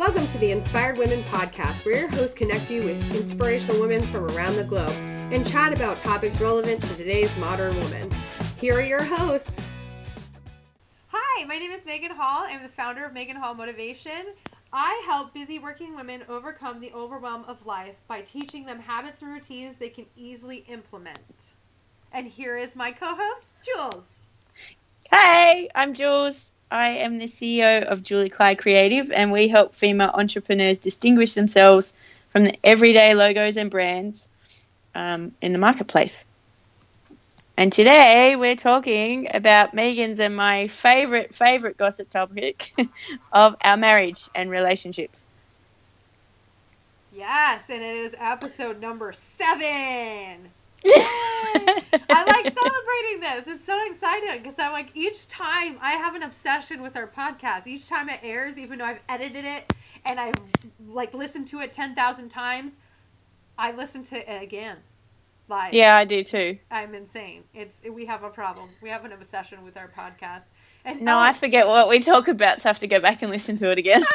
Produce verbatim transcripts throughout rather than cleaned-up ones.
Welcome to the Inspired Women Podcast, where your hosts connect you with inspirational women from around the globe and chat about topics relevant to today's modern woman. Here are your hosts. Hi, my name is Megan Hall. I'm the founder of Megan Hall Motivation. I help busy working women overcome the overwhelm of life by teaching them habits and routines they can easily implement. And here is my co-host, Jules. Hey, I'm Jules. I am the C E O of Julie Clyde Creative, and we help female entrepreneurs distinguish themselves from the everyday logos and brands um, in the marketplace. And today we're talking about Megan's and my favorite, favorite gossip topic of our marriage and relationships. Yes, and it is episode number seven. I like celebrating this. It's so exciting because I'm like, each time I have an obsession with our podcast. Each time it airs, even though I've edited it and I've like listened to it ten thousand times, I listen to it again. Like, yeah, I do too. I'm insane. It's we have a problem. We have an obsession with our podcast. And no, oh, I forget what we talk about, so I have to go back and listen to it again.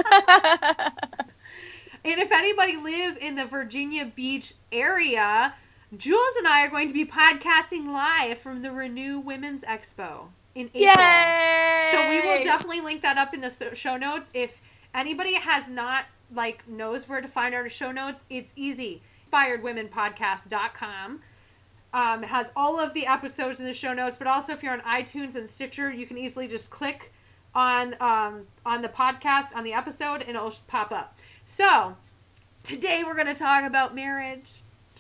And if anybody lives in the Virginia Beach area, Jules and I are going to be podcasting live from the Renew Women's Expo in April. Yay! So we will definitely link that up in the show notes. If anybody has not, like, knows where to find our show notes, it's easy. inspired women podcast dot com um, has all of the episodes in the show notes, but also if you're on iTunes and Stitcher, you can easily just click on um, on the podcast, on the episode, and it'll pop up. So, today we're going to talk about marriage.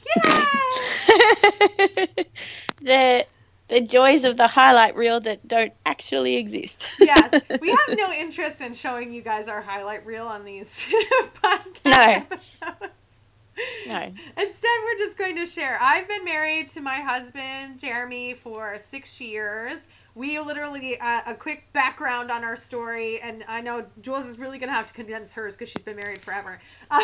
the the joys of the highlight reel that don't actually exist. Yes, we have no interest in showing you guys our highlight reel on these podcast no. episodes. No. Instead, we're just going to share. I've been married to my husband, Jeremy, for six years. We literally, uh, a quick background on our story, and I know Jules is really going to have to condense hers because she's been married forever, uh,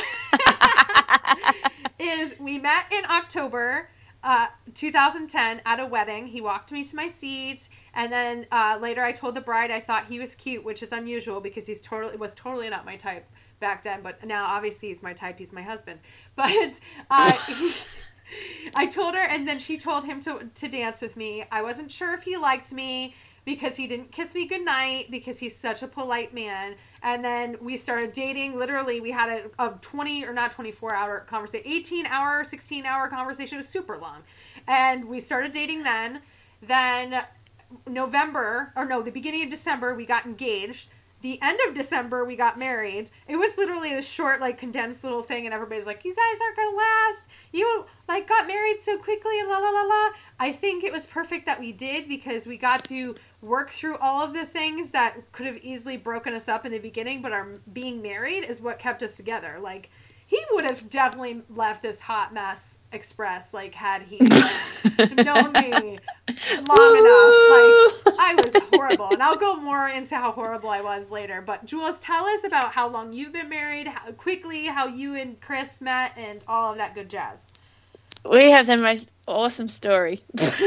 is we met in October uh, two thousand ten at a wedding. He walked me to my seat, and then uh, later I told the bride I thought he was cute, which is unusual because he's totally was totally not my type back then, but now obviously he's my type. He's my husband. But uh, he, I told her, and then she told him to to dance with me. I wasn't sure if he liked me because he didn't kiss me goodnight because he's such a polite man. And then we started dating. Literally, we had a, a twenty or not twenty-four hour conversation, eighteen hour, sixteen hour conversation. It was super long. And we started dating then. Then November, or no, the beginning of December, we got engaged. The end of December, we got married. It was literally a short, like, condensed little thing, and everybody's like, you guys aren't going to last. You, like, got married so quickly, and la, la, la, la. I think it was perfect that we did, because we got to work through all of the things that could have easily broken us up in the beginning, but our being married is what kept us together. Like, he would have definitely left this hot mess express, like, had he known me long enough. Like, I was horrible. And I'll go more into how horrible I was later. But, Jules, tell us about how long you've been married, how, quickly, how you and Chris met, and all of that good jazz. We have the most awesome story.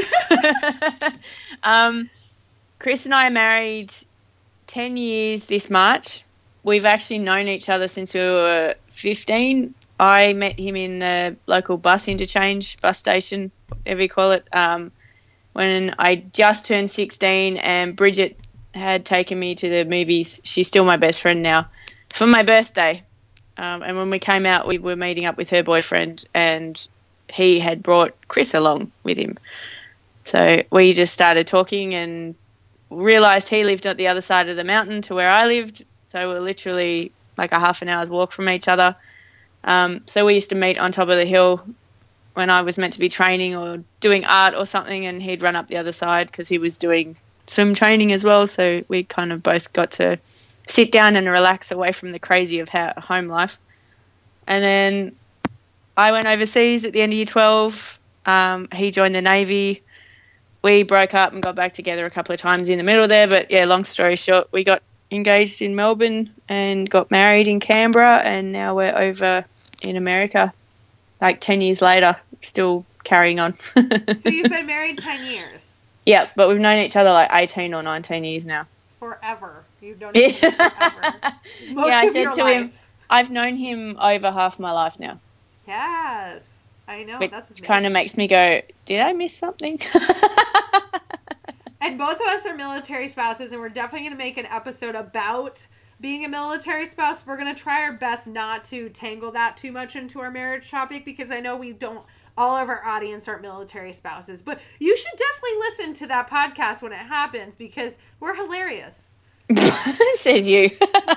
um, Chris and I are married ten years this March. We've actually known each other since we were fifteen. I met him in the local bus interchange, bus station, whatever you call it, um, when I just turned sixteen, and Bridget had taken me to the movies. She's still my best friend now, for my birthday. Um, and when we came out, we were meeting up with her boyfriend, and he had brought Chris along with him. So we just started talking and realised he lived at the other side of the mountain to where I lived. So we're literally like a half an hour's walk from each other. Um, so we used to meet on top of the hill when I was meant to be training or doing art or something, and he'd run up the other side because he was doing swim training as well. So we kind of both got to sit down and relax away from the crazy of ha- home life. And then I went overseas at the end of year twelve. Um, he joined the Navy. We broke up and got back together a couple of times in the middle there. But, yeah, long story short, we got engaged in Melbourne and got married in Canberra, and now we're over in America like ten years later, still carrying on. So you've been married ten years? Yeah, but we've known each other like eighteen or nineteen years now. forever. You've known him forever. Most yeah, I of said your to life. him, I've known him over half my life now. Yes, I know. Which That's amazing. kind of makes me go, did I miss something? And both of us are military spouses, and we're definitely going to make an episode about being a military spouse. We're going to try our best not to tangle that too much into our marriage topic, because I know we don't, all of our audience aren't military spouses. But you should definitely listen to that podcast when it happens, because we're hilarious. Says you.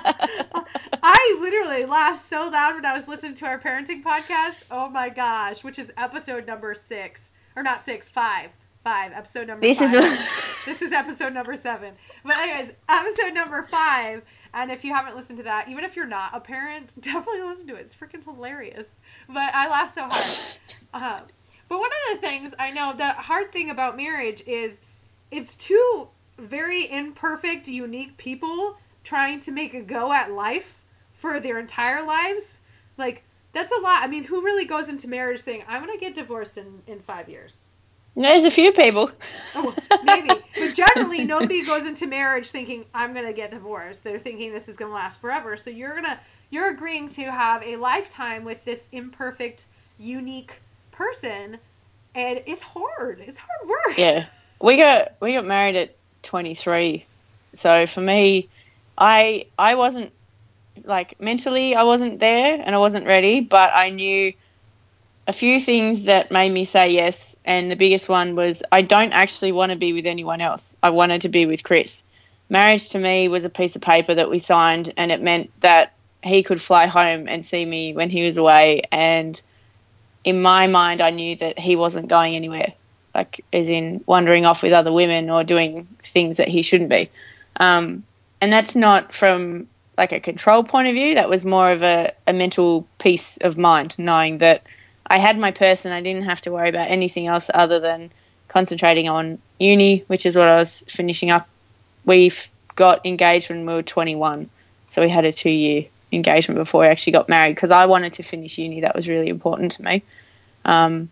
I literally laughed so loud when I was listening to our parenting podcast. Oh my gosh, which is episode number six. Or not six, five. Five. Episode number this five. Is a- This is episode number seven. But anyways, episode number five. And if you haven't listened to that, even if you're not a parent, definitely listen to it. It's freaking hilarious. But I laughed so hard. Uh, but one of the things I know, the hard thing about marriage is it's two very imperfect, unique people trying to make a go at life for their entire lives. Like, that's a lot. I mean, who really goes into marriage saying, I'm going to get divorced in, in five years? There's a few people. Oh, maybe. But generally, nobody goes into marriage thinking, I'm going to get divorced. They're thinking this is going to last forever. So you're going to, you're agreeing to have a lifetime with this imperfect, unique person. And it's hard. It's hard work. Yeah. We got, we got married at twenty-three. So for me, I, I wasn't, like, mentally I wasn't there and I wasn't ready, but I knew a few things that made me say yes, and the biggest one was I don't actually want to be with anyone else. I wanted to be with Chris. Marriage to me was a piece of paper that we signed, and it meant that he could fly home and see me when he was away, and in my mind I knew that he wasn't going anywhere, like as in wandering off with other women or doing things that he shouldn't be. Um, and that's not from like a control point of view. That was more of a, a mental peace of mind, knowing that I had my person. I didn't have to worry about anything else other than concentrating on uni, which is what I was finishing up. We got engaged when we were twenty-one, so we had a two-year engagement before we actually got married, because I wanted to finish uni. That was really important to me. Um,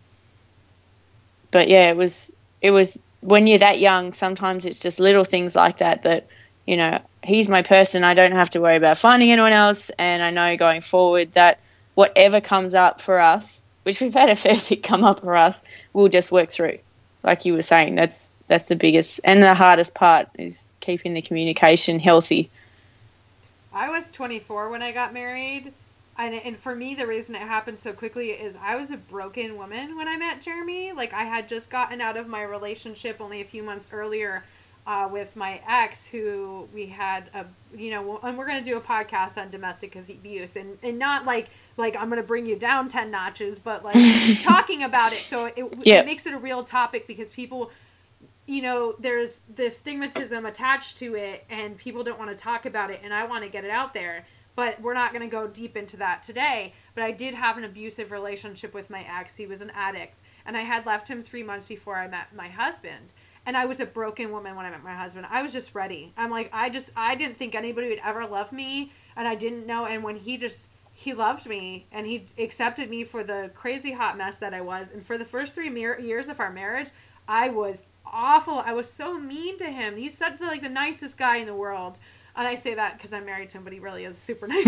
but, yeah, it was it was when you're that young, sometimes it's just little things like that that, you know, he's my person. I don't have to worry about finding anyone else, and I know going forward that whatever comes up for us, which we've had a fair bit come up for us, we'll just work through. Like you were saying, that's that's the biggest and the hardest part is keeping the communication healthy. I was twenty-four when I got married, and, and for me, the reason it happened so quickly is I was a broken woman when I met Jeremy. Like, I had just gotten out of my relationship only a few months earlier uh, with my ex, who we had a, you know, and we're going to do a podcast on domestic abuse, and, and not like, like I'm going to bring you down ten notches, but like talking about it. So it, yeah. it makes it a real topic, because people, you know, there's this stigmatism attached to it, and people don't want to talk about it, and I want to get it out there, but we're not going to go deep into that today. But I did have an abusive relationship with my ex. He was an addict, and I had left him three months before I met my husband. And I was a broken woman when I met my husband. I was just ready. I'm like, I just, I didn't think anybody would ever love me, and I didn't know. And when he just, he loved me, and he accepted me for the crazy hot mess that I was. And for the first three mer- years of our marriage, I was awful. I was so mean to him. He's such the, like the nicest guy in the world. And I say that because I'm married to him, but he really is a super nice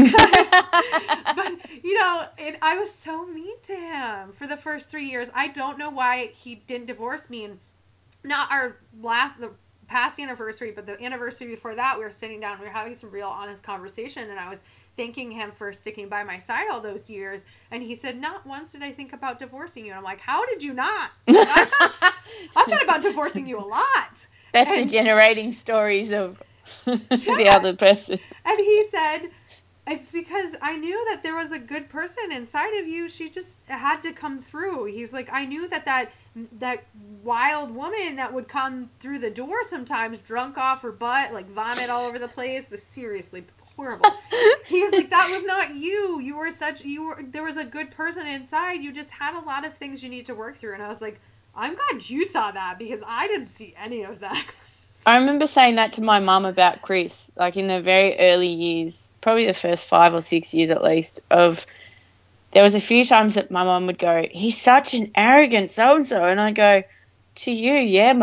guy. But, you know, it, I was so mean to him for the first three years. I don't know why he didn't divorce me. And not our last, the past anniversary, but the anniversary before that, we were sitting down, we were having some real honest conversation, and I was thanking him for sticking by my side all those years. And he said, not once did I think about divorcing you. And I'm like, how did you not? Like, I, thought, I thought about divorcing you a lot. That's and, the generating stories of yeah. the other person. And he said, it's because I knew that there was a good person inside of you. She just had to come through. He's like, I knew that that, that wild woman that would come through the door sometimes, drunk off her butt, like vomit all over the place, was seriously horrible. He was like, that was not you. You were such, you were, there was a good person inside. You just had a lot of things you need to work through. And I was like, I'm glad you saw that, because I didn't see any of that. I remember saying that to my mum about Chris, like in the very early years, probably the first five or six years at least, of there was a few times that my mum would go, he's such an arrogant so-and-so. And I go, to you, yeah, mum.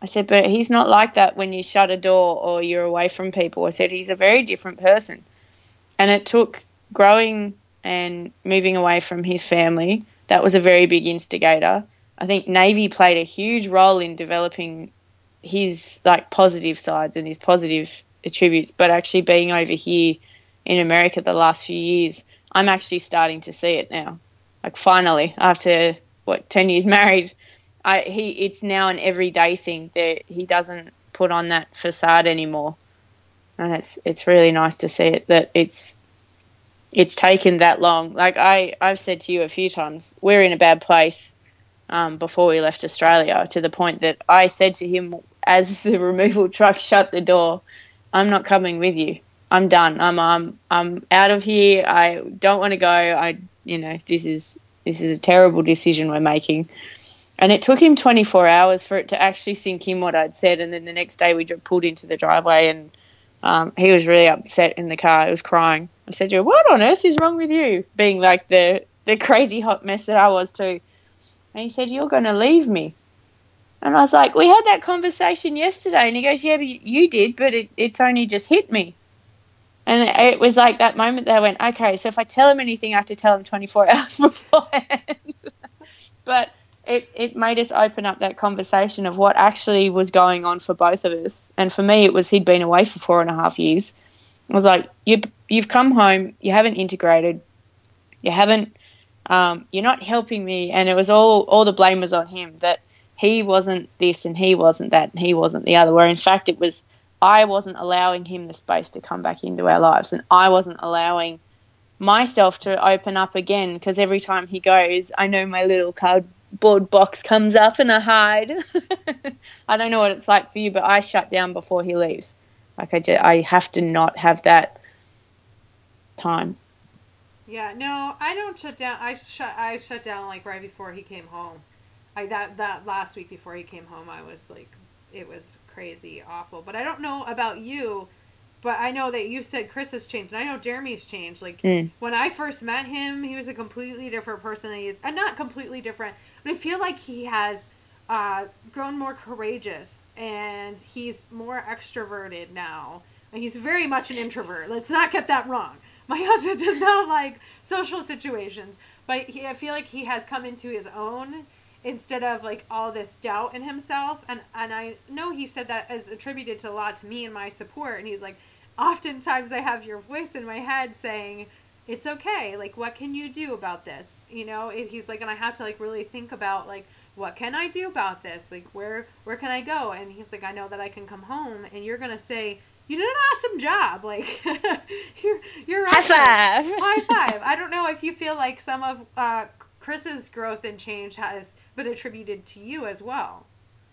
I said, but he's not like that when you shut a door or you're away from people. I said, he's a very different person. And it took growing and moving away from his family. That was a very big instigator. I think Navy played a huge role in developing his like positive sides and his positive attributes, but actually being over here in America the last few years, I'm actually starting to see it now. Like finally, after what ten years married, I he it's now an everyday thing that he doesn't put on that facade anymore, and it's it's really nice to see it that it's it's taken that long. Like I I've said to you a few times, we're in a bad place. Um, before we left Australia, to the point that I said to him as the removal truck shut the door, I'm not coming with you. I'm done. I'm I'm I'm out of here. I don't want to go. I you know this is this is a terrible decision we're making. And it took him twenty-four hours for it to actually sink in what I'd said. And then the next day we just pulled into the driveway and um, he was really upset in the car. He was crying. I said to him, "What on earth is wrong with you?" Being like the the crazy hot mess that I was too. And he said, "You're going to leave me." And I was like, "We had that conversation yesterday." And he goes, "Yeah, but you did, but it, it's only just hit me." And it was like that moment that I went, okay, so if I tell him anything, I have to tell him twenty-four hours beforehand. But it, it made us open up that conversation of what actually was going on for both of us. And for me, it was he'd been away for four and a half years. I was like, you, you've come home, you haven't integrated, you haven't, Um, you're not helping me, and it was all, all the blame was on him, that he wasn't this and he wasn't that and he wasn't the other, where in fact it was I wasn't allowing him the space to come back into our lives, and I wasn't allowing myself to open up again, because every time he goes, I know my little cardboard box comes up and I hide. I don't know what it's like for you, but I shut down before he leaves. Like I, just, I have to not have that time. Yeah, no, I don't shut down. I shut I shut down like right before he came home. I that that last week before he came home, I was like, it was crazy, awful. But I don't know about you, but I know that you said Chris has changed, and I know Jeremy's changed. Like mm. when I first met him, he was a completely different person than he is. Uh, not completely different, but I feel like he has uh, grown more courageous, and he's more extroverted now. He's very much an introvert. Let's not get that wrong. My husband does not like social situations, but he, I feel like he has come into his own instead of like all this doubt in himself. And, and I know he said that is attributed to a lot to me and my support. And he's like, oftentimes I have your voice in my head saying, it's okay. Like, what can you do about this? You know, it, he's like, and I have to like really think about like, what can I do about this? Like, where, where can I go? And he's like, I know that I can come home and you're going to say, you did an awesome job. Like, you're, you're awesome. High five. High five. I don't know if you feel like some of uh, Chris's growth and change has been attributed to you as well.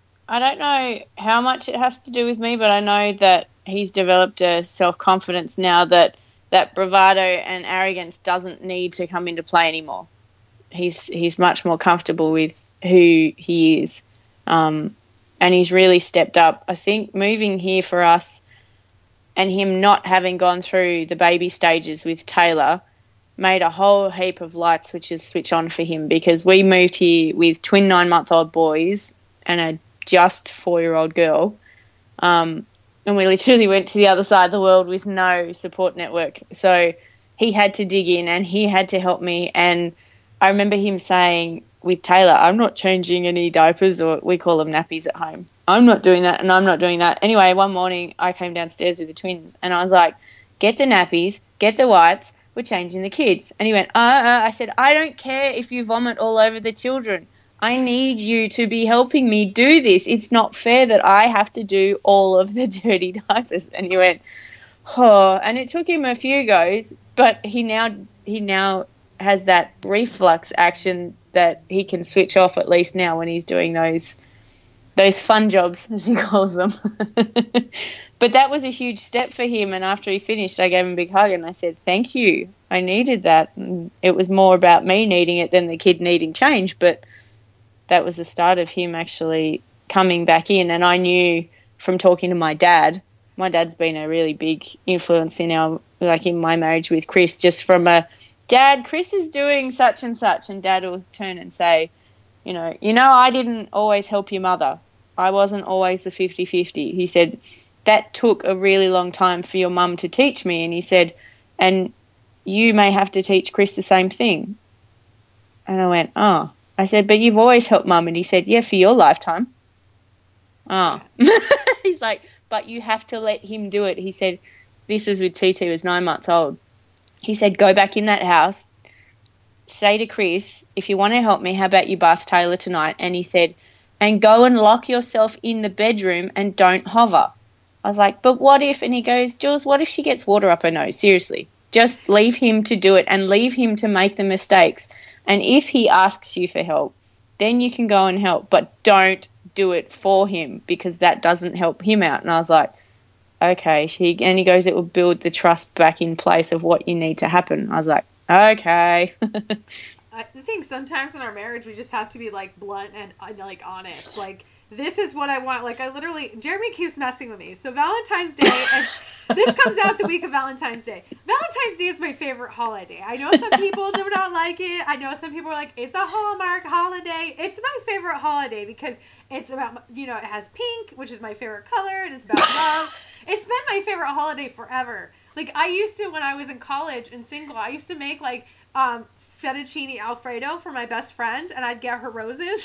I don't know how much it has to do with me, but I know that he's developed a self-confidence now that that bravado and arrogance doesn't need to come into play anymore. He's he's much more comfortable with who he is, um, and he's really stepped up. I think moving here for us, and him not having gone through the baby stages with Taylor, made a whole heap of light switches switch on for him, because we moved here with twin nine-month-old boys and a just four-year-old girl, um, and we literally went to the other side of the world with no support network. So he had to dig in and he had to help me. And I remember him saying with Taylor, I'm not changing any diapers, or we call them nappies at home. I'm not doing that and I'm not doing that. Anyway, one morning I came downstairs with the twins and I was like, get the nappies, get the wipes, we're changing the kids. And he went, uh, uh, I said, I don't care if you vomit all over the children. I need you to be helping me do this. It's not fair that I have to do all of the dirty diapers. And he went, oh, and it took him a few goes, but he now he now has that reflux action that he can switch off at least now when he's doing those those fun jobs, as he calls them. But that was a huge step for him, and after he finished, I gave him a big hug and I said, thank you. I needed that. And it was more about me needing it than the kid needing change, but that was the start of him actually coming back in. And I knew from talking to my dad, my dad's been a really big influence in our, like in my marriage with Chris, just from a, Dad, Chris is doing such and such, and Dad will turn and say, you know, you know, I didn't always help your mother. I wasn't always the fifty-fifty. He said, that took a really long time for your mum to teach me. And he said, and you may have to teach Chris the same thing. And I went, oh. I said, but you've always helped mum. And he said, yeah, for your lifetime. Oh. He's like, but you have to let him do it. He said, this was with T T, who was nine months old. He said, go back in that house, say to Chris, if you want to help me, how about you bath Taylor tonight? And he said, and go and lock yourself in the bedroom and don't hover. I was like, but what if? And he goes, Jules, what if she gets water up her nose? Seriously, just leave him to do it and leave him to make the mistakes. And if he asks you for help, then you can go and help, but don't do it for him because that doesn't help him out. And I was like, okay. She, and he goes, it will build the trust back in place of what you need to happen. I was like, okay. I think sometimes in our marriage we just have to be like blunt and uh, like honest. Like, this is what I want. Like, I literally, Jeremy keeps messing with me. So Valentine's Day, and this comes out the week of Valentine's Day. Valentine's Day is my favorite holiday. I know some people do not like it. I know some people are like, it's a Hallmark holiday. It's my favorite holiday because it's about, you know, it has pink, which is my favorite color. It is about love. It's been my favorite holiday forever. Like, I used to, when I was in college and single, I used to make like, um, fettuccine Alfredo for my best friend, and I'd get her roses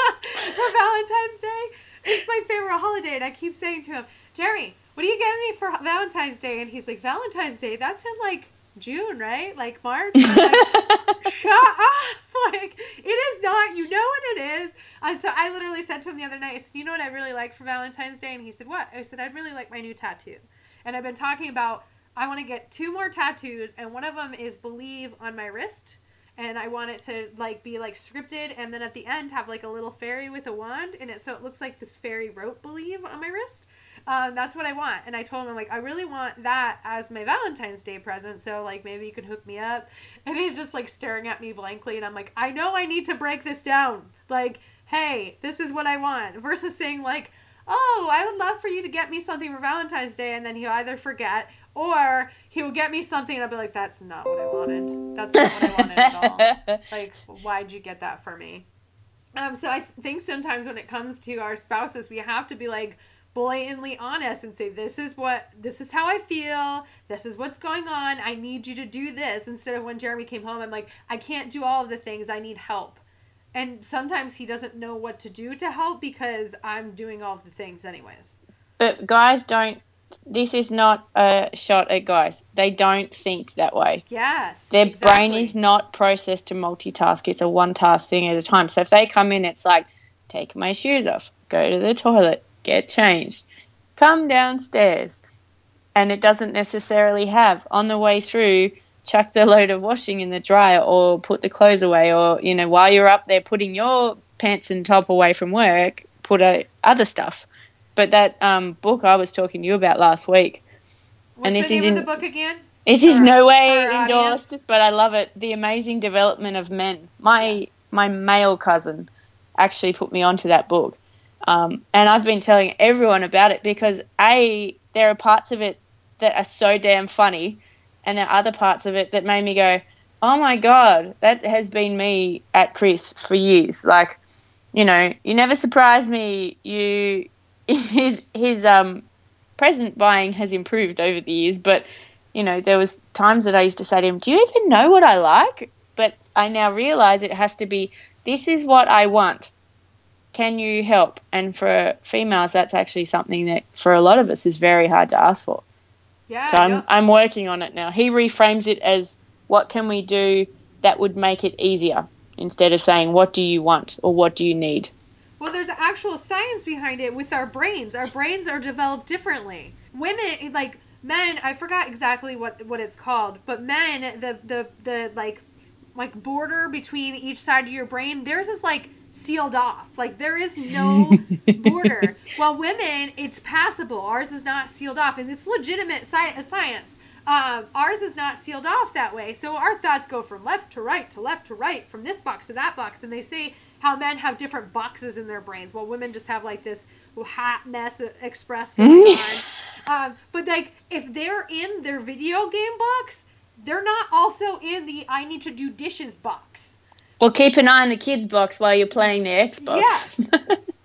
for Valentine's Day. It's my favorite holiday, and I keep saying to him, Jeremy, what are you getting me for Valentine's Day? And he's like, Valentine's Day? That's in, like, June, right? Like, March? I'm like, shut up! Like, it is not. You know what it is. And so I literally said to him the other night, I said, you know what I really like for Valentine's Day? And he said, what? I said, I'd really like my new tattoo. And I've been talking about, I want to get two more tattoos, and one of them is Believe on my wrist. And I want it to, like, be, like, scripted, and then at the end have, like, a little fairy with a wand in it, so it looks like this fairy wrote Believe on my wrist. Um, that's what I want. And I told him, I'm like, I really want that as my Valentine's Day present, so, like, maybe you could hook me up. And he's just, like, staring at me blankly, and I'm like, I know I need to break this down. Like, hey, this is what I want. Versus saying, like, oh, I would love for you to get me something for Valentine's Day, and then he'll either forget, or he will get me something and I'll be like, that's not what I wanted. That's not what I wanted at all. Like, why'd you get that for me? Um, so I th- think sometimes when it comes to our spouses, we have to be like blatantly honest and say, this is what, this is how I feel. This is what's going on. I need you to do this. Instead of when Jeremy came home, I'm like, I can't do all of the things. I need help. And sometimes he doesn't know what to do to help because I'm doing all of the things anyways. But guys don't, this is not a shot at guys. They don't think that way. Yes. Their exactly. brain is not processed to multitask. It's a one task thing at a time. So if they come in, it's like, take my shoes off, go to the toilet, get changed, come downstairs. And it doesn't necessarily have on the way through, chuck the load of washing in the dryer or put the clothes away, or, you know, while you're up there putting your pants and top away from work, put a, other stuff. But that um, book I was talking to you about last week. What's and this the name is in, of the book again? It is no way endorsed, audience? But I love it. The Amazing Development of Men. My yes. my male cousin actually put me onto that book. Um, and I've been telling everyone about it because, A, there are parts of it that are so damn funny, and there are other parts of it that made me go, oh, my God, that has been me at Chris for years. Like, you know, you never surprise me. You... His, his um, present buying has improved over the years, but, you know, there was times that I used to say to him, do you even know what I like? But I now realise it has to be, this is what I want. Can you help? And for females, that's actually something that for a lot of us is very hard to ask for. Yeah. So I'm yeah. I'm working on it now. He reframes it as, what can we do that would make it easier, instead of saying, what do you want or what do you need? Well, there's actual science behind it with our brains. Our brains are developed differently. Women, like men, I forgot exactly what, what it's called, but men, the, the, the like, like border between each side of your brain, theirs is like sealed off. Like there is no border. While women, it's passable. Ours is not sealed off, and it's legitimate sci- science. Um, ours is not sealed off that way. So our thoughts go from left to right to left to right, from this box to that box, and they say how men have different boxes in their brains, while women just have like this hot mess express going on. Um, but like if they're in their video game box, they're not also in the I need to do dishes box. Well, keep an eye on the kids box while you're playing the Xbox. Yeah.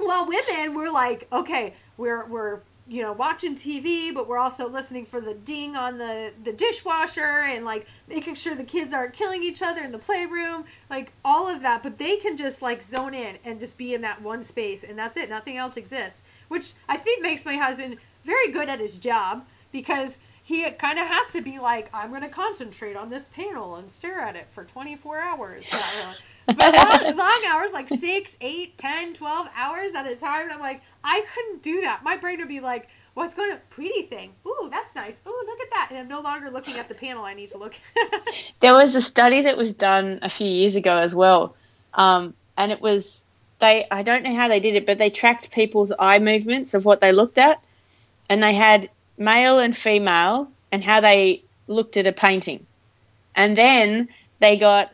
Well, women, we're like, okay, we're we're you know watching T V, but we're also listening for the ding on the the dishwasher and like making sure the kids aren't killing each other in the playroom, like all of that. But they can just like zone in and just be in that one space, and that's it. Nothing else exists, which I think makes my husband very good at his job, because he kind of has to be like, I'm going to concentrate on this panel and stare at it for twenty-four hours. But long, long hours, like six, eight, ten, twelve hours at a time. And I'm like, I couldn't do that. My brain would be like, what's going on? Pretty thing. Ooh, that's nice. Ooh, look at that. And I'm no longer looking at the panel I need to look at. There was a study that was done a few years ago as well. Um, and it was, they, I don't know how they did it, but they tracked people's eye movements of what they looked at. And they had male and female and how they looked at a painting. And then they got,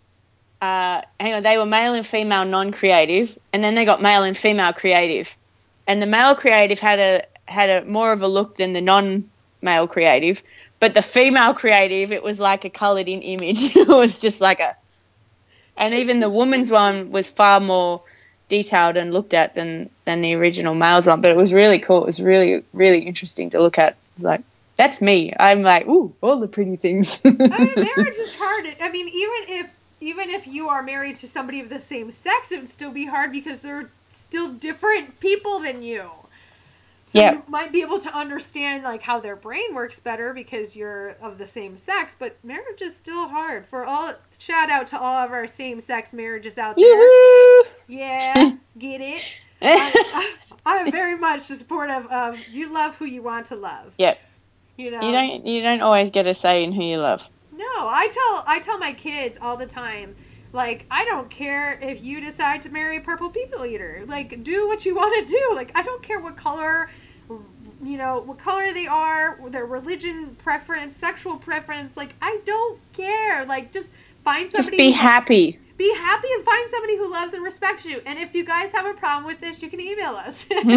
uh, hang on, they were male and female non-creative, and then they got male and female creative. And the male creative had a had a more of a look than the non-male creative, but the female creative, it was like a coloured in image. It was just like a, and even the woman's one was far more detailed and looked at than than the original male's one. But it was really cool. It was really really interesting to look at. Like, that's me. I'm like, ooh, all the pretty things. I mean, marriage is hard. I mean, even if even if you are married to somebody of the same sex, it would still be hard because they're still different people than you. So yeah. You might be able to understand like how their brain works better because you're of the same sex, but marriage is still hard. For all shout out to all of our same sex marriages out there. Yoo-hoo! Yeah, get it. I, I am very much supportive of you love who you want to love. Yep. You know. You don't you don't always get a say in who you love. No, I tell I tell my kids all the time, like, I don't care if you decide to marry a purple people eater. Like, do what you want to do. Like, I don't care what color, you know, what color they are, their religion preference, sexual preference. Like, I don't care. Like, just find somebody. Just be happy. Be happy and find somebody who loves and respects you. And if you guys have a problem with this, you can email us. Info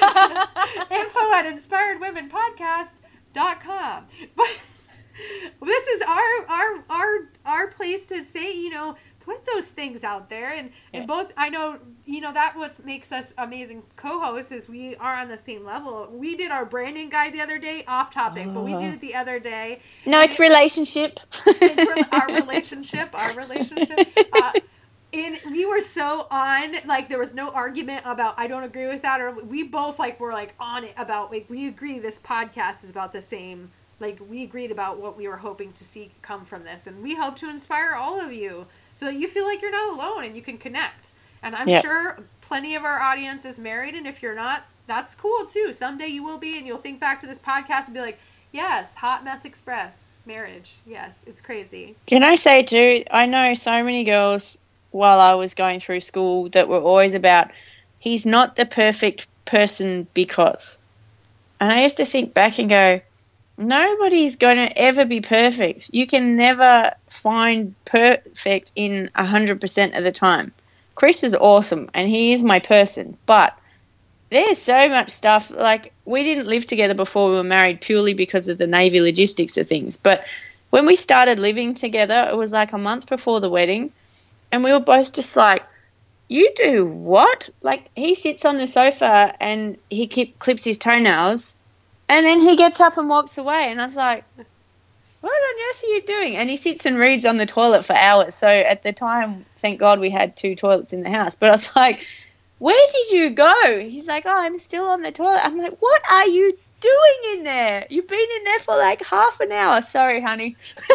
at inspired women podcast dot com. But this is our our our our place to say, you know, put those things out there. And, yeah. and both, I know, you know, that what makes us amazing co-hosts is we are on the same level. We did our branding guide the other day, off topic, oh. but we did it the other day. No, it's relationship. It's re- our relationship, our relationship. Uh, and we were so on, like, there was no argument about, I don't agree with that, or we both, like, were, like, on it about, like, we agree this podcast is about the same, like, we agreed about what we were hoping to see come from this, and we hope to inspire all of you so that you feel like you're not alone and you can connect. And I'm yep. sure plenty of our audience is married, and if you're not, that's cool, too. Someday you will be, and you'll think back to this podcast and be like, yes, Hot Mess Express, marriage, yes, it's crazy. Can I say, too, I know so many girls while I was going through school that were always about, he's not the perfect person because. And I used to think back and go, nobody's going to ever be perfect. You can never find perfect in one hundred percent of the time. Chris was awesome, and he is my person, but there's so much stuff. Like, we didn't live together before we were married purely because of the Navy logistics of things. But when we started living together, it was like a month before the wedding, and we were both just like, you do what? Like, he sits on the sofa and he keep, clips his toenails, and then he gets up and walks away. And I was like, what on earth are you doing? And he sits and reads on the toilet for hours. So at the time, thank God we had two toilets in the house. But I was like, where did you go? He's like, oh, I'm still on the toilet. I'm like, what are you doing in there? You've been in there for like half an hour. Sorry, honey.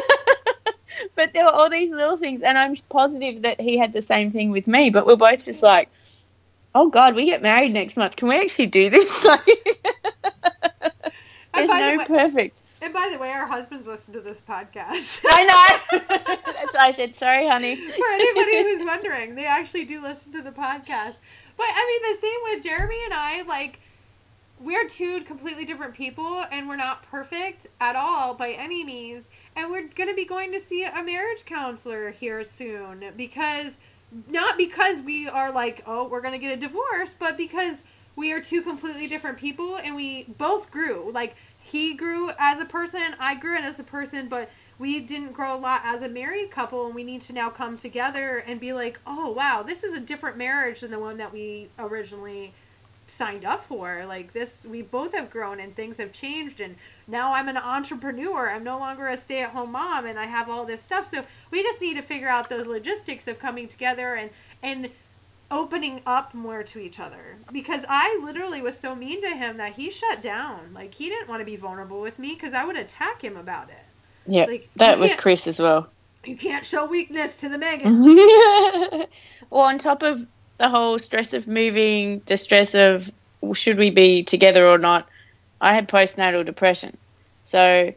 But there were all these little things. And I'm positive that he had the same thing with me. But we're both just like, oh, God, we get married next month. Can we actually do this? Like, there's no way, perfect. And by the way, our husbands listen to this podcast. I know. That's why I said, sorry, honey. For anybody who's wondering, they actually do listen to the podcast. But, I mean, the same with Jeremy and I, like, we're two completely different people, and we're not perfect at all by any means. And we're going to be going to see a marriage counselor here soon. Because, not because we are like, oh, we're going to get a divorce, but because we are two completely different people, and we both grew. Like, he grew as a person, I grew as a person, but we didn't grow a lot as a married couple, and we need to now come together and be like, oh, wow, this is a different marriage than the one that we originally signed up for. Like this, we both have grown and things have changed, and now I'm an entrepreneur. I'm no longer a stay-at-home mom, and I have all this stuff. So we just need to figure out the logistics of coming together and, and opening up more to each other, because I literally was so mean to him that he shut down. Like he didn't want to be vulnerable with me because I would attack him about it. Yeah, like, that was Chris as well. You can't show weakness to the Megan. Well, on top of the whole stress of moving, the stress of should we be together or not, I had postnatal depression. So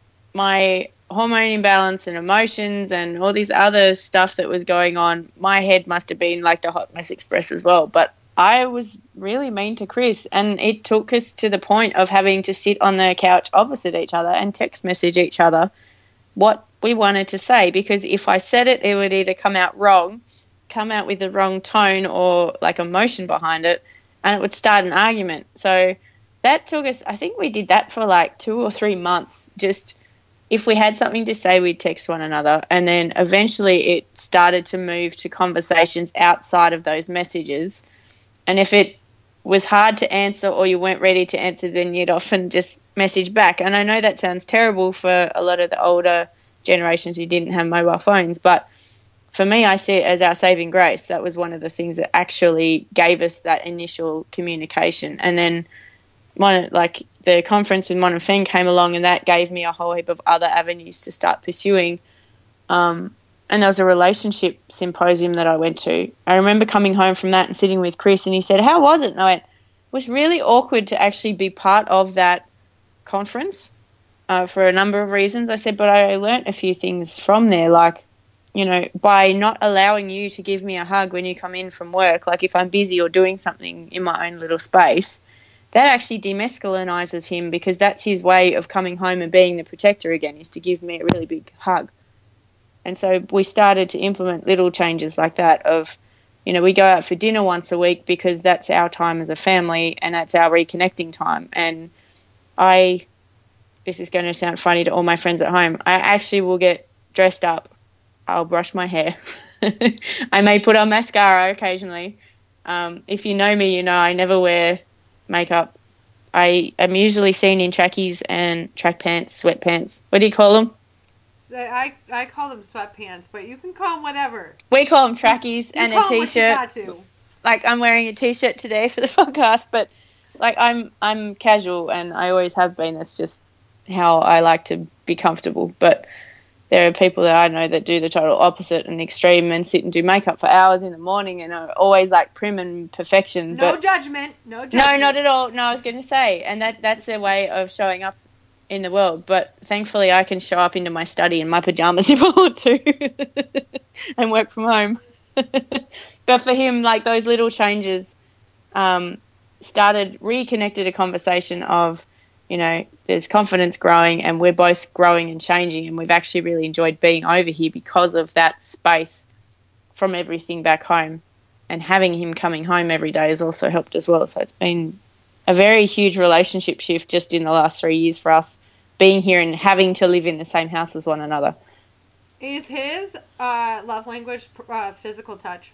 my hormone imbalance and emotions and all this other stuff that was going on, my head must have been like the Hot Mess Express as well. But I was really mean to Chris, and it took us to the point of having to sit on the couch opposite each other and text message each other what we wanted to say, because if I said it, it would either come out wrong, come out with the wrong tone or like emotion behind it, and it would start an argument. So that took us, I think we did that for like two or three months. Just if we had something to say, we'd text one another. And then eventually it started to move to conversations outside of those messages. And if it was hard to answer or you weren't ready to answer, then you'd often just message back. And I know that sounds terrible for a lot of the older generations who didn't have mobile phones, but for me, I see it as our saving grace. That was one of the things that actually gave us that initial communication. And then Mon, like the conference with Mon and Feng came along, and that gave me a whole heap of other avenues to start pursuing. Um, and there was a relationship symposium that I went to. I remember coming home from that and sitting with Chris, and he said, how was it? And I went, it was really awkward to actually be part of that conference uh, for a number of reasons. I said, but I learnt a few things from there, like, you know, by not allowing you to give me a hug when you come in from work, like if I'm busy or doing something in my own little space, that actually demasculinizes him, because that's his way of coming home and being the protector again, is to give me a really big hug. And so we started to implement little changes like that of, you know, we go out for dinner once a week because that's our time as a family and that's our reconnecting time. And I, this is going to sound funny to all my friends at home, I actually will get dressed up. I'll brush my hair. I may put on mascara occasionally. Um, if you know me, you know I never wear makeup. I am usually seen in trackies and track pants, sweatpants. What do you call them? So I I call them sweatpants, but you can call them whatever. We call them trackies you and call a t-shirt. Them what you got to. Like I'm wearing a t-shirt today for the podcast, but like I'm I'm casual and I always have been. That's just how I like to be comfortable. But there are people that I know that do the total opposite and extreme and sit and do makeup for hours in the morning and are always like prim and perfection. No but judgment. No judgment. No, not at all. No, I was going to say, and that that's their way of showing up in the world. But thankfully I can show up into my study in my pajamas if I want to and work from home. But for him, like those little changes um, started, reconnected a conversation of, you know, there's confidence growing and we're both growing and changing, and we've actually really enjoyed being over here because of that space from everything back home. And having him coming home every day has also helped as well. So it's been a very huge relationship shift just in the last three years for us being here and having to live in the same house as one another. Is his uh, love language uh, physical touch?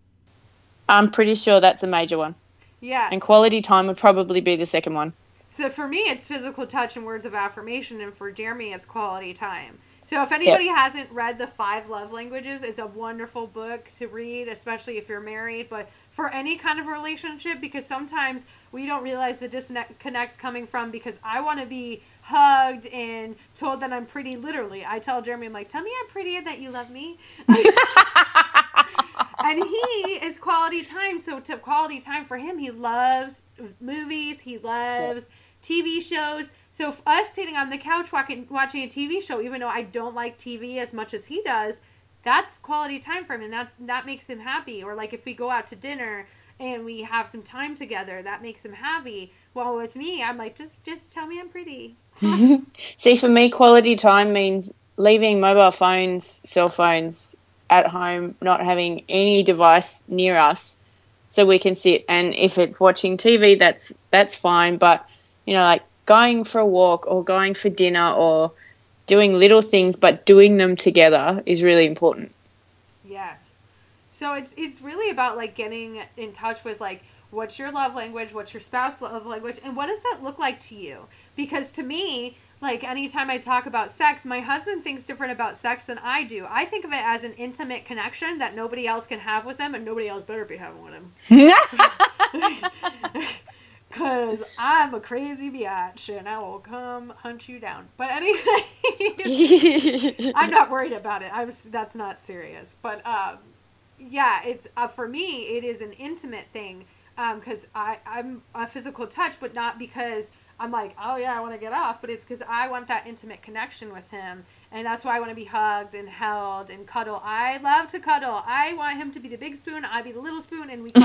I'm pretty sure that's a major one. Yeah. And quality time would probably be the second one. So for me, it's physical touch and words of affirmation, and for Jeremy, it's quality time. So if anybody yep. hasn't read The Five Love Languages, it's a wonderful book to read, especially if you're married, but for any kind of relationship, because sometimes we don't realize the disconnect's coming from because I want to be hugged and told that I'm pretty, literally. I tell Jeremy, I'm like, tell me I'm pretty and that you love me. And he is quality time. So to quality time for him, he loves movies. He loves T V shows. So if us sitting on the couch watching, watching a T V show, even though I don't like T V as much as he does, that's quality time for him. And that's that makes him happy. Or like if we go out to dinner and we have some time together, that makes him happy. Well, with me, I'm like, just, just tell me I'm pretty. See, for me, quality time means leaving mobile phones, cell phones at home, not having any device near us so we can sit. And if it's watching T V, that's that's fine. But, you know, like going for a walk or going for dinner or doing little things, but doing them together is really important. Yes. So it's it's really about like getting in touch with like what's your love language, what's your spouse love language, and what does that look like to you? Because to me, like anytime I talk about sex, my husband thinks different about sex than I do. I think of it as an intimate connection that nobody else can have with him, and nobody else better be having with him. Because I'm a crazy biatch, and I will come hunt you down. But anyway, I'm not worried about it. I was that's not serious. But um, yeah, it's uh, for me, it is an intimate thing because um, I I'm a physical touch, but not because I'm like, oh yeah, I want to get off, but it's because I want that intimate connection with him, and that's why I want to be hugged and held and cuddle. I love to cuddle. I want him to be the big spoon, I be the little spoon, and we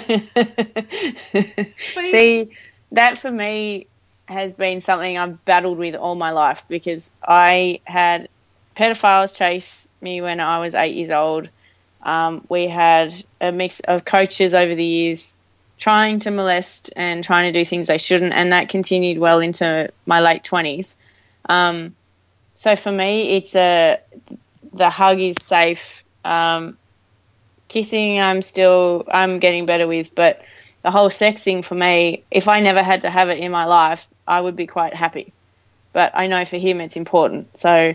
cuddle. See, that for me has been something I've battled with all my life because I had pedophiles chase me when I was eight years old. Um, we had a mix of coaches over the years trying to molest and trying to do things they shouldn't, and that continued well into my late twenties. Um, so for me, it's a the hug is safe. Um, kissing, I'm still I'm getting better with, but the whole sex thing for me, if I never had to have it in my life, I would be quite happy. But I know for him it's important. So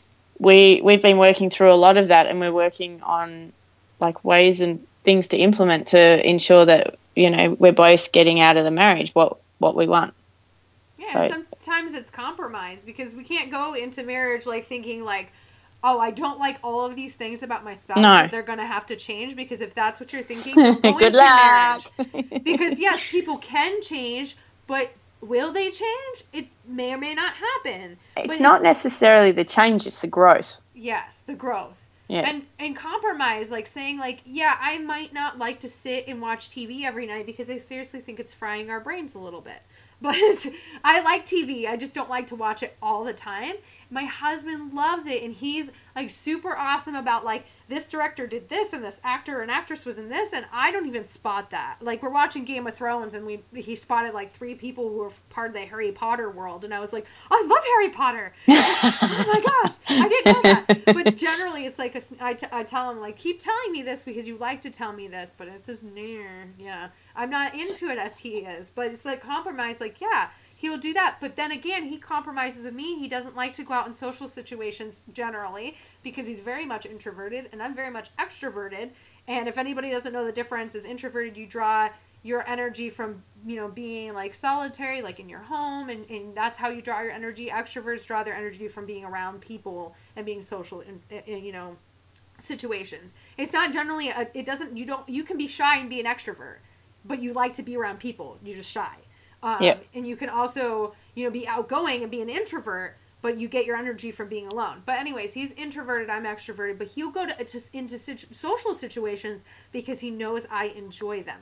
we we've been working through a lot of that, and we're working on like ways and things to implement to ensure that, you know, we're both getting out of the marriage what what we want. Yeah, so, sometimes it's compromise because we can't go into marriage like thinking like, oh, I don't like all of these things about my spouse. No. So they're going to have to change, because if that's what you're thinking, don't go Good into luck. marriage. Because yes, people can change, but will they change? It may or may not happen. It's but not it's, necessarily the change, it's the growth. Yes, the growth. Yeah. And and compromise, like saying like, yeah, I might not like to sit and watch T V every night because I seriously think it's frying our brains a little bit. But I like T V. I just don't like to watch it all the time. My husband loves it, and he's like super awesome about like, this director did this and this actor and actress was in this, and I don't even spot that. Like, we're watching Game of Thrones, and we he spotted like three people who were part of the Harry Potter world, and I was like, I love Harry Potter. Oh my gosh, I didn't know that. But generally, it's like a, I, t- I tell him like, keep telling me this because you like to tell me this, but it's just near, yeah. I'm not into it as he is, but it's like compromise. Like, yeah, he will do that. But then again, he compromises with me. He doesn't like to go out in social situations generally because he's very much introverted and I'm very much extroverted. And if anybody doesn't know the difference, is introverted, you draw your energy from, you know, being like solitary, like in your home, and, and that's how you draw your energy. Extroverts draw their energy from being around people and being social in, in you know, situations. It's not generally, a, it doesn't, you don't, you can be shy and be an extrovert, but you like to be around people. You're just shy. Um, yep. And you can also, you know, be outgoing and be an introvert, but you get your energy from being alone. But anyways, he's introverted, I'm extroverted, but he'll go to, to into situ- social situations because he knows I enjoy them.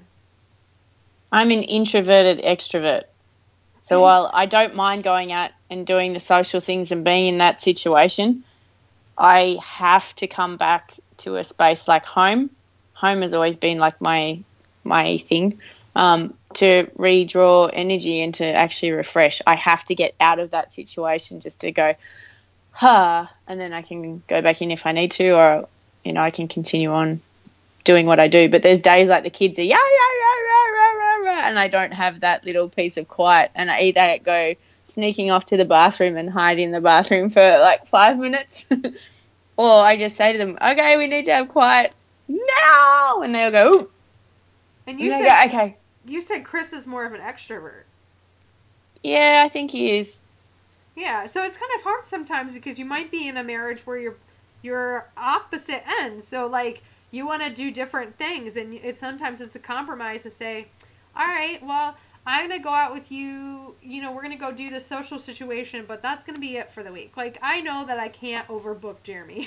I'm an introverted extrovert. So while I don't mind going out and doing the social things and being in that situation, I have to come back to a space like home. Home has always been like my my thing, um, to redraw energy and to actually refresh. I have to get out of that situation just to go, ha, and then I can go back in if I need to, or, you know, I can continue on doing what I do. But there's days like the kids are, yeah, yeah, yeah, yeah, yeah, yeah, and I don't have that little piece of quiet, and I either go sneaking off to the bathroom and hide in the bathroom for like five minutes, or I just say to them, okay, we need to have quiet now, and they'll go, ooh. And you and said, go, okay. You said Chris is more of an extrovert. Yeah, I think he is. Yeah, so it's kind of hard sometimes because you might be in a marriage where you're you're opposite ends. So like you want to do different things, and it sometimes it's a compromise to say, all right, well, I'm gonna go out with you. You know, we're gonna go do this social situation, but that's gonna be it for the week. Like, I know that I can't overbook Jeremy.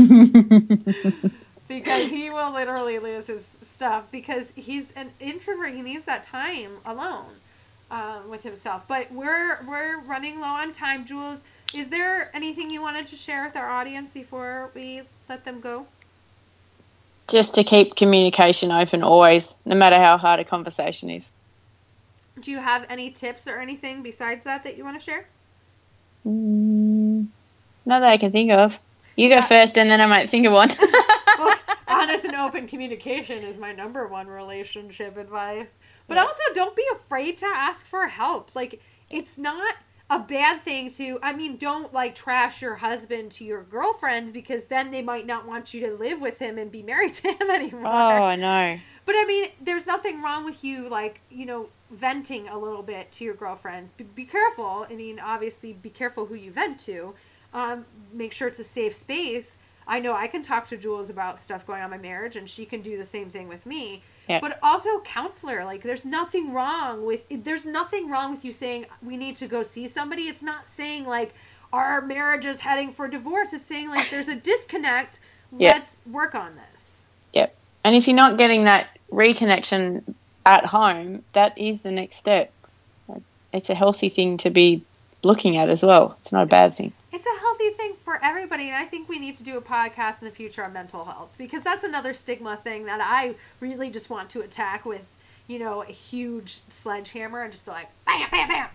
Because he will literally lose his stuff because he's an introvert. He needs that time alone um, with himself. But we're we're running low on time, Jules. Is there anything you wanted to share with our audience before we let them go? Just to keep communication open always, no matter how hard a conversation is. Do you have any tips or anything besides that that you want to share? Mm, not that I can think of. You go Yeah. first, and then I might think of one. Well, honest and open communication is my number one relationship advice. But Yeah. also, don't be afraid to ask for help. Like, it's not a bad thing to, I mean, don't, like, trash your husband to your girlfriends, because then they might not want you to live with him and be married to him anymore. Oh, I know. But, I mean, there's nothing wrong with you, like, you know, venting a little bit to your girlfriends. Be, be careful. I mean, obviously, be careful who you vent to. Um, make sure it's a safe space. I know I can talk to Jules about stuff going on in my marriage, and she can do the same thing with me. Yeah. But also, counselor. Like, there's nothing wrong with there's nothing wrong with you saying we need to go see somebody. It's not saying like our marriage is heading for divorce. It's saying like there's a disconnect. Yeah. Let's work on this. Yep. And if you're not getting that reconnection at home, that is the next step. It's a healthy thing to be looking at as well. It's not a bad thing. It's a healthy thing for everybody, and I think we need to do a podcast in the future on mental health, because that's another stigma thing that I really just want to attack with, you know, a huge sledgehammer and just be like, bam, bam, bam.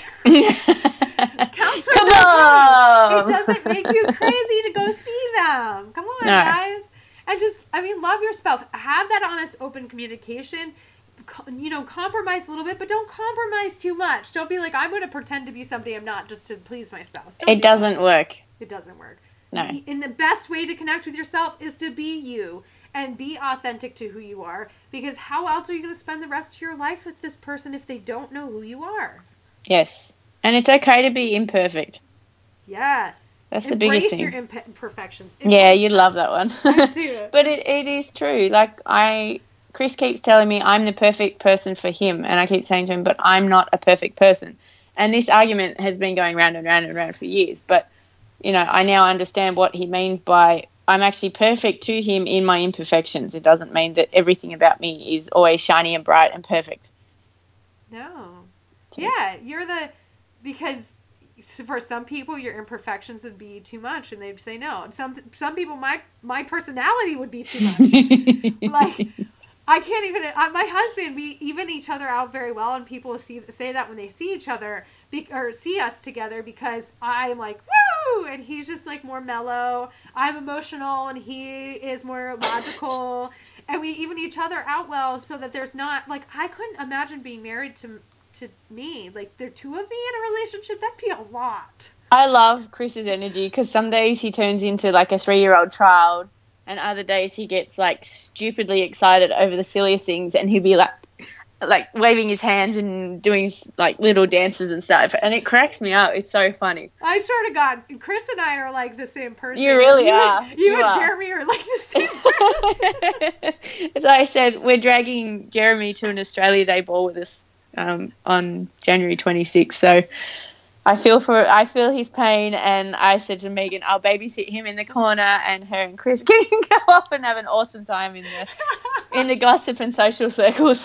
Counselors Come are on! great. It doesn't make you crazy to go see them. Come on, No. guys. And just, I mean, love your spouse. Have that honest, open communication. Co- You know, compromise a little bit, but don't compromise too much. Don't be like, I'm going to pretend to be somebody I'm not just to please my spouse. Don't It do doesn't that. work. It doesn't work. No. And the best way to connect with yourself is to be you and be authentic to who you are. Because how else are you going to spend the rest of your life with this person if they don't know who you are? Yes. And it's okay to be imperfect. Yes. That's the Embrace biggest thing. your imp- imperfections. Yeah, Embrace you them. love that one. I do. But it, it is true. Like, I, Chris keeps telling me I'm the perfect person for him. And I keep saying to him, but I'm not a perfect person. And this argument has been going round and round and round for years. But, you know, I now understand what he means by I'm actually perfect to him in my imperfections. It doesn't mean that everything about me is always shiny and bright and perfect. No. Yeah, you're the, because for some people your imperfections would be too much and they'd say no. And some some people, my my personality would be too much. Like, I can't even, uh, my husband, we even each other out very well, and people see say that when they see each other, be, or see us together, because I'm like, woo, and he's just like more mellow. I'm emotional and he is more logical, and we even each other out well, so that there's not, like, I couldn't imagine being married to to me. Like, there are two of me in a relationship, that'd be a lot. I love Chris's energy because some days he turns into like a three-year-old child, and other days he gets like stupidly excited over the silliest things, and he'll be like, like waving his hand and doing like little dances and stuff, and it cracks me up. It's so funny. I swear to God, Chris and I are like the same person. You really you, are. You, You and are. Jeremy are like the same person. As I said, we're dragging Jeremy to an Australia Day ball with us um, on January twenty-sixth. So I feel for I feel his pain, and I said to Megan, I'll babysit him in the corner, and her and Chris can go off and have an awesome time in the in the gossip and social circles.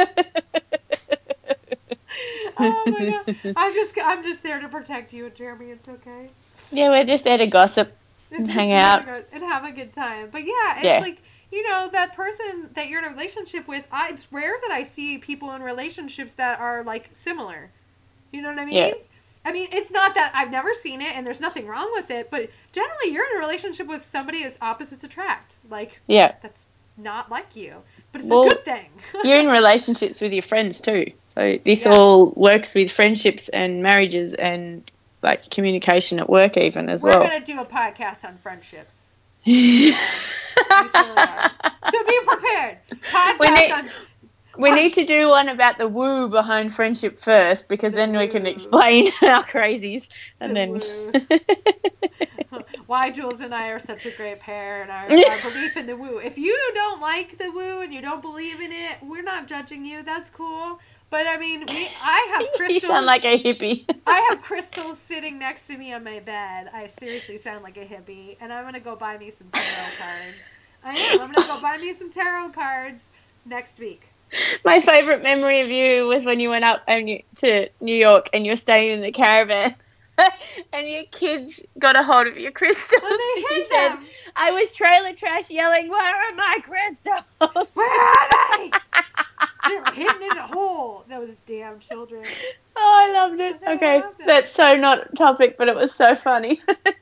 Oh my God, I'm just I'm just there to protect you and Jeremy. It's okay. Yeah, we're just there to gossip It's and just hang there to out. go and have a good time. But yeah, it's Yeah. like, you know, that person that you're in a relationship with. I, it's rare that I see people in relationships that are like similar. You know what I mean? Yeah. I mean, it's not that I've never seen it and there's nothing wrong with it, but generally you're in a relationship with somebody as opposites attract. Like, Yeah. that's not like you, but it's Well, a good thing. You're in relationships with your friends too. So this Yes. all works with friendships and marriages and like communication at work even as We're well. going to do a podcast on friendships. We totally are. So be prepared. Podcast We need- on... We need to do one about the woo behind friendship first, because The then we can woo. explain our crazies, and The then woo. Why Jules and I are such a great pair, and our, our belief in the woo. If you don't like the woo and you don't believe in it, we're not judging you. That's cool. But I mean, we I have you crystals. sound like a hippie. I have crystals sitting next to me on my bed. I seriously sound like a hippie, and I'm gonna go buy me some tarot cards. I am. I'm gonna go buy me some tarot cards next week. My favourite memory of you was when you went up and you, to New York and you were staying in the caravan. And your kids got a hold of your crystals. And they You hid said, them. I was trailer trash yelling, "Where are my crystals?" Where are they? They're hidden in a hole. Those damn children. Oh, I loved it. I Okay, loved it. that's so not topic, but it was so funny.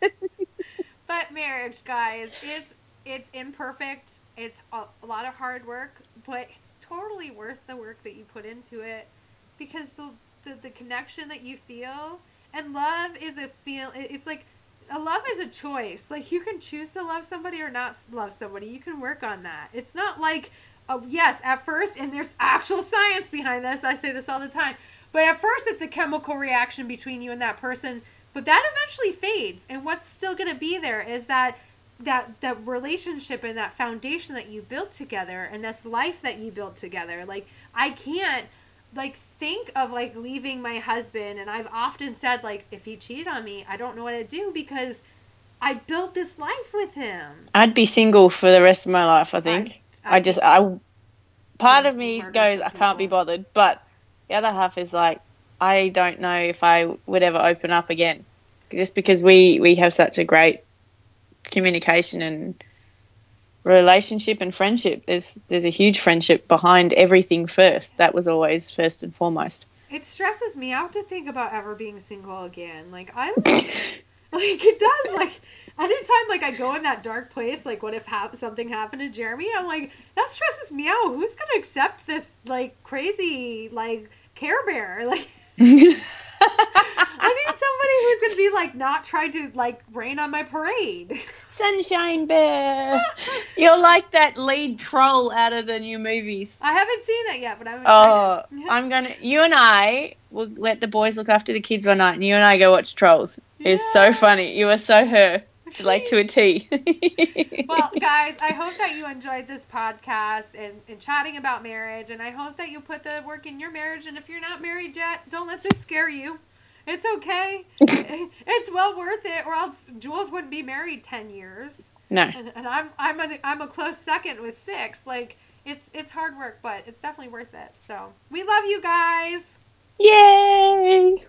But marriage, guys, it's it's imperfect. It's a, a lot of hard work, but it's totally worth the work that you put into it, because the the, the connection that you feel, and love is a feel. It's like a love is a choice. Like, you can choose to love somebody or not love somebody. You can work on that. It's not like, oh yes, at first, and there's actual science behind this. I say this all the time. But at first, it's a chemical reaction between you and that person. But that eventually fades. And what's still going to be there is that that that relationship and that foundation that you built together, and this life that you built together. Like, I can't, like, think of, like, leaving my husband. And I've often said, like, if he cheated on me, I don't know what to do, because I built this life with him. I'd be single for the rest of my life, I think. I, I, I just, I, part of me goes, I can't be bothered. But the other half is like, I don't know if I would ever open up again, just because we, we have such a great communication and relationship and friendship. There's there's a huge friendship behind everything first. That was always first and foremost. It stresses me out to think about ever being single again. Like, I'm like, it does. Like, anytime, like, I go in that dark place, like, what if ha- something happened to Jeremy? I'm like, that stresses me out. Who's gonna accept this, like, crazy, like, Care Bear? Like, I need somebody who's gonna be like, not try to, like, rain on my parade. Sunshine Bear. You're like that lead troll out of the new movies. I haven't seen that yet, but I'm excited. Oh, I'm gonna. You and I will let the boys look after the kids one night, and you and I go watch Trolls. Yeah. It's so funny. You are so her. To, like, to a T. Well, guys, I hope that you enjoyed this podcast and, and chatting about marriage, and I hope that you put the work in your marriage. And if you're not married yet, don't let this scare you. It's okay. It's well worth it, or else Jules wouldn't be married ten years. No. And, and I'm I'm a, I'm a close second with six. Like, it's it's hard work, but it's definitely worth it. So we love you guys. Yay!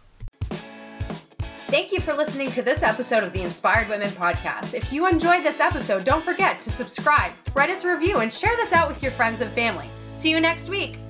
Thank you for listening to this episode of the Inspired Women Podcast. If you enjoyed this episode, don't forget to subscribe, write us a review, and share this out with your friends and family. See you next week.